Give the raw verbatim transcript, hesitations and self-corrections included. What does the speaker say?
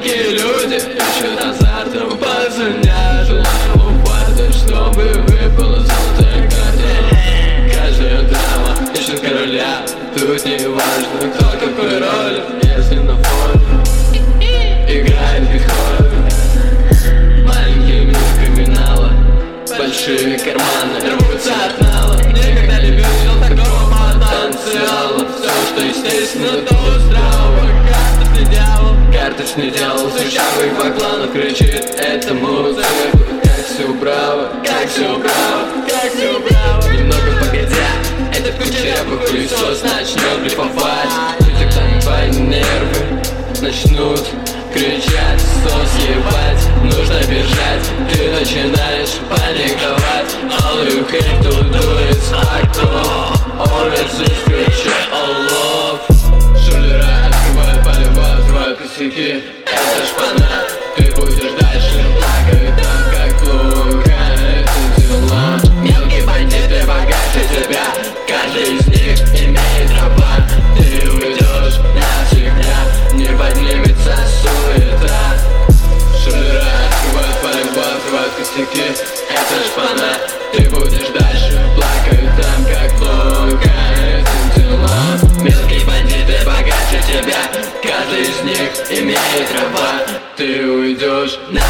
Такие люди ищут азартом, позвонят желаемому фарту, чтобы выпала золотая карта. Каждая дама ищет короля, тут не важно, кто какой роли. Если на фоне играет Бетховен, маленький мир криминала, большие карманы рвутся от нала. Никогда не видел такого потенциала. Все, что естественно, то здраво. Карточный дьявол, карточный дьявол, сучавый по клану кричит этому цирку. Как все браво, как все браво, как все браво. Немного погодя, этот кучерявый хуесос начнет блефовать. И тогда твои нервы начнут кричать, сос ебать, нужно бежать. Ты начинаешь паниковать. All you have to do is act on. Always is creature all love. Шулера открывают полево, открывают косяки. Это шпана, ты будешь дальше плакать там, как плохо это дела. Мелкие бандиты богаче тебя, каждый из них имеет права. Ты уйдешь навсегда, не поднимется суета. Шулера открывают полево, открывают косяки. Это шпана, ты будешь дальше плакать там, как плохо этим дела. Мелкие бандиты богаче тебя, каждый из них имеет права. Ты уйдешь на